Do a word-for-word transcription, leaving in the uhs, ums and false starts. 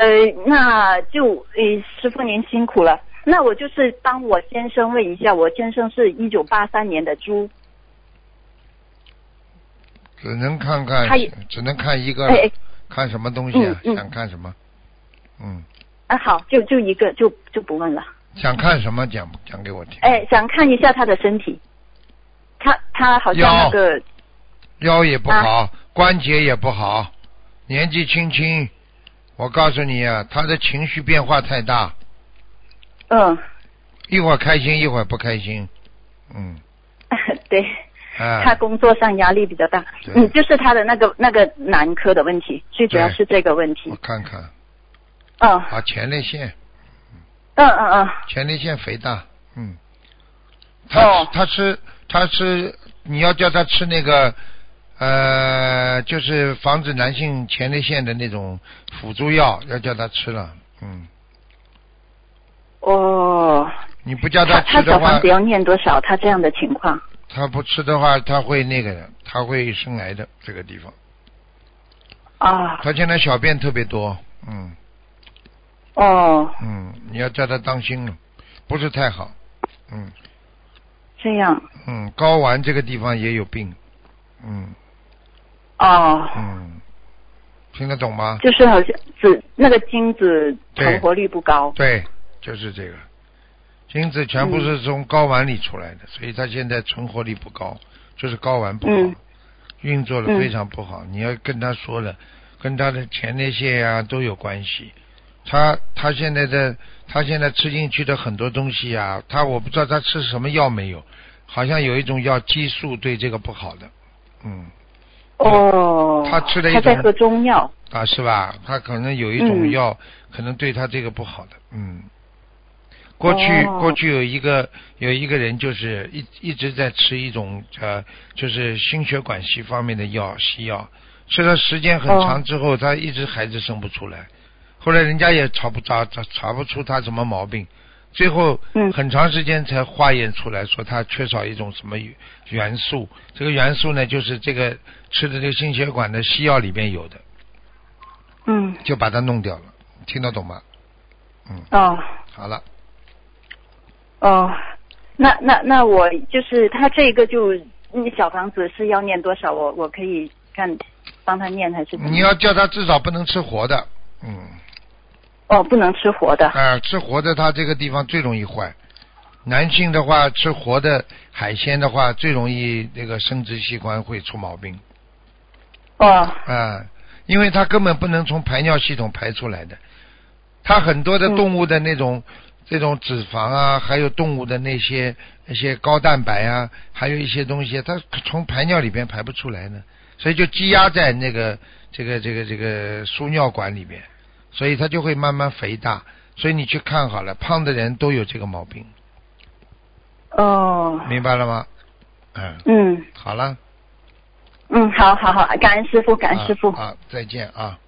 呃，那就呃，师傅您辛苦了。那我就是帮我先生问一下，我先生是一九八三年的猪。 只能看看，只能看一个了。哎、看什么东西啊？嗯嗯、想看什么？嗯。 啊，好，就就一个，就就不问了。 想看什么？讲讲给我听。 哎，想看一下他的身体。他他好像那个腰也不好、啊，关节也不好，年纪轻轻。我告诉你啊，他的情绪变化太大。 嗯。 一会儿开心，一会儿不开心。嗯。 对。啊、他工作上压力比较大，嗯，就是他的那个那个男科的问题，最主要是这个问题。 我看看。 嗯。 啊，前列腺。 嗯嗯嗯。 前列腺肥大，嗯。他、 哦、 他吃他吃，你要叫他吃那个呃，就是防止男性前列腺的那种辅助药，要叫他吃了，嗯。 哦。 你不叫他吃的话， 他小房子要念多少？他这样的情况。 他不吃的话，他会那个的，他会生癌的这个地方。 啊。 他现在小便特别多，嗯。 哦。 嗯，你要叫他当心了，不是太好，嗯。 这样。 嗯，睾丸这个地方也有病，嗯。 哦。 嗯，听得懂吗？ 就是好像子那个精子成活率不高。 对，对就是这个。精子全部是从睾丸里出来的，嗯、所以他现在存活率不高，就是睾丸不好，嗯、运作的非常不好。嗯、你要跟他说了，跟他的前列腺呀、啊、都有关系。他他现在的他现在吃进去的很多东西啊，他我不知道他吃什么药没有，好像有一种药激素对这个不好的，嗯。 哦。 他吃了一种。 他在喝中药。 啊，是吧？他可能有一种药，嗯、可能对他这个不好的，嗯。过去、哦、过去有一个有一个人就是一一直在吃一种呃就是心血管系方面的药西药，吃了时间很长之后，哦、他一直孩子生不出来，后来人家也查不查查查不出他什么毛病，最后很长时间才化验出来说他缺少一种什么元素，这个元素呢就是这个吃的这个心血管的西药里面有的， 嗯， 就把它弄掉了，听得懂吗？嗯。 哦。 好了。 哦，那那那我就是他这个就小房子是要念多少？我我可以看帮他念还是怎么？ 你要叫他至少不能吃活的，嗯。 哦，不能吃活的。 啊、呃，吃活的他这个地方最容易坏。男性的话吃活的海鲜的话最容易那个生殖器官会出毛病。 哦。 啊、呃，因为他根本不能从排尿系统排出来的，他很多的动物的那种。嗯这种脂肪啊，还有动物的那些那些高蛋白啊，还有一些东西，它从排尿里边排不出来呢，所以就积压在那个这个这个这个输尿管里面，所以它就会慢慢肥大。所以你去看好了，胖的人都有这个毛病。 哦。 明白了吗？嗯。 嗯。 好了。 嗯，好好好，感恩师父，感恩师父。 啊，啊再见啊。